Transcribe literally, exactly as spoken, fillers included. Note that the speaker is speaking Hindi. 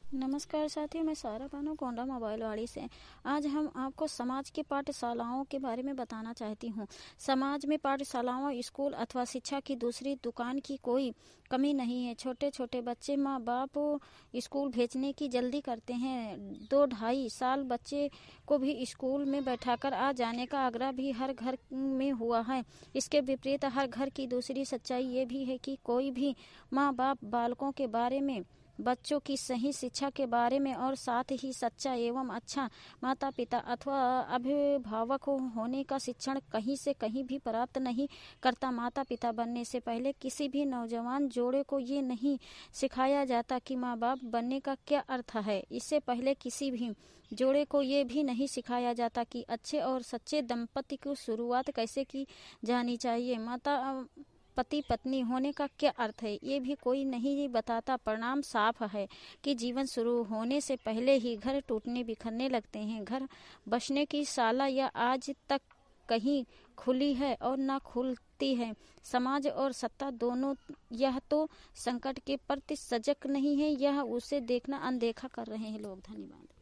नमस्कार साथियों, मैं सारा बानो गोंडा मोबाइल वाड़ी से। आज हम आपको समाज की पाठशालाओं के बारे में बताना चाहती हूँ। समाज में पाठशालाओं, स्कूल अथवा शिक्षा की दूसरी दुकान की कोई कमी नहीं है। छोटे छोटे बच्चे माँ बाप स्कूल भेजने की जल्दी करते हैं। दो ढाई साल बच्चे को भी स्कूल में बैठाकर आ जाने का आग्रह भी हर घर में हुआ है। इसके विपरीत हर घर की दूसरी सच्चाई ये भी है कि कोई भी माँ बाप बालकों के बारे में, बच्चों की सही शिक्षा के बारे में और साथ ही सच्चा एवं अच्छा माता पिता अथवा अभिभावक होने का शिक्षण कहीं से कहीं भी प्राप्त नहीं करता। माता पिता बनने से पहले किसी भी नौजवान जोड़े को ये नहीं सिखाया जाता कि माँ बाप बनने का क्या अर्थ है। इससे पहले किसी भी जोड़े को ये भी नहीं सिखाया जाता कि अच्छे और सच्चे दंपति की शुरुआत कैसे की जानी चाहिए। माता पति पत्नी होने का क्या अर्थ है, ये भी कोई नहीं बताता। परिणाम साफ है कि जीवन शुरू होने से पहले ही घर टूटने बिखरने लगते हैं। घर बसने की शाला या आज तक कहीं खुली है और ना खुलती है। समाज और सत्ता दोनों यह तो संकट के प्रति सजग नहीं है, यह उसे देखना अनदेखा कर रहे हैं लोग। धन्यवाद।